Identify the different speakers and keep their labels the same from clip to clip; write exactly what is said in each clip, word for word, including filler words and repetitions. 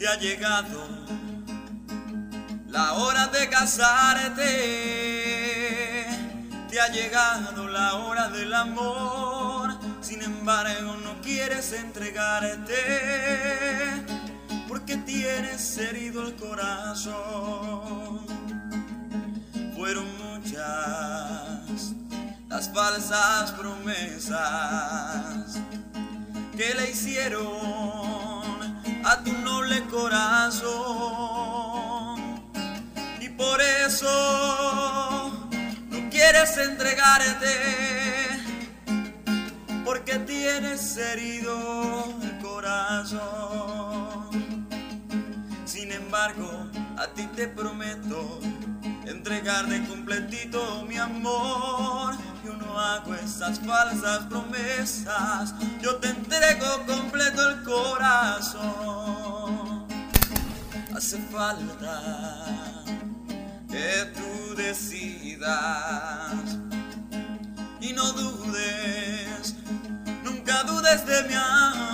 Speaker 1: te ha llegado la hora de casarte, te ha llegado la hora del amor. Sin embargo no quieres entregarte porque tienes herido el corazón. Fueron muchas las falsas promesas que le hicieron a tu noble corazón, y por eso no quieres entregarte porque tienes herido el corazón. Sin embargo, a ti te prometo entregarte completito mi amor. Yo no hago esas falsas promesas, yo te entrego completo el corazón. Hace falta que tú decidas y no dudes, nunca dudes de mi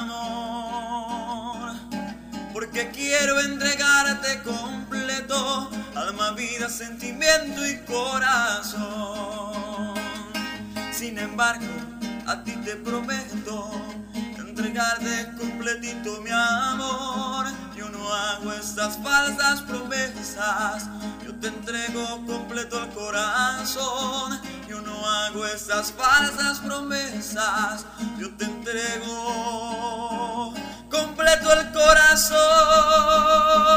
Speaker 1: amor, porque quiero entregarte completo, alma, vida, sentimiento y corazón. Sin embargo, a ti te prometo entregarte completito mi amor. Yo no hago estas falsas promesas, yo te entrego completo el corazón. Yo no hago estas falsas promesas, yo te entrego completo el corazón.